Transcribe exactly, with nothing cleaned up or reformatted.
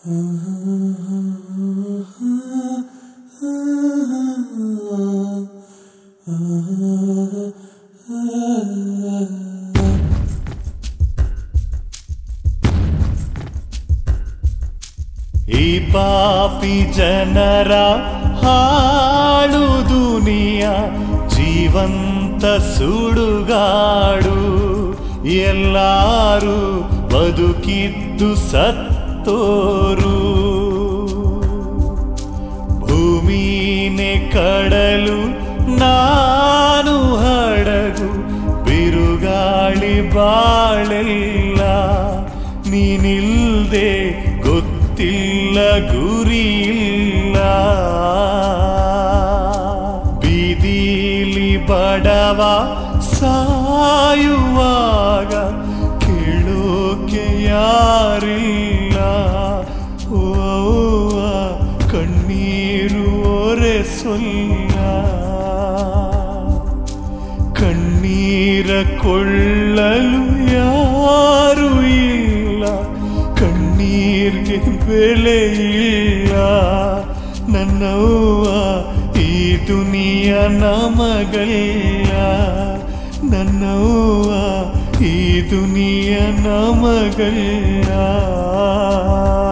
ಈ ಪಾಪಿ ಜನರ ಹಾಳು ದುನಿಯ ಜೀವಂತ ಸುಡುಗಾಡು, ಎಲ್ಲಾರು ಬದುಕಿದ್ದು ಸತ್ತೋರು. ಭೂಮಿನೇ ಕಡಲು ನಾನು ಹಡಗು, ಬಿರುಗಾಳಿ ಬಾಳೆಲ್ಲ ನೀನಿಲ್ದೆ ಗೊತ್ತಿಲ್ಲ ಗುರಿಯಿಲ್ಲ. ಬೀದಿಲಿ ಬಡವ ಸಾಯುವಾಗ ಕೇಳೋಕೆ ಯಾರಿಲ್ಲ. ಓ ಕಣ್ಣೀರು ಒರೆಸೊಲ್ಲ, ಕಣ್ಣೀರ ಕೊಳ್ಳಲು ಯಾರು ಇಲ್ಲ, ಕಣ್ಣೀರ್ಗೆ ಬೆಲೆ ಇಲ್ಲ. ನನ್ನವ್ವ ಈ ದುನಿಯ ನಮಗಲ್ಲ, ನನ್ನವ್ವ ಈ ದುನಿಯ ನಮಗಲ್ಲ.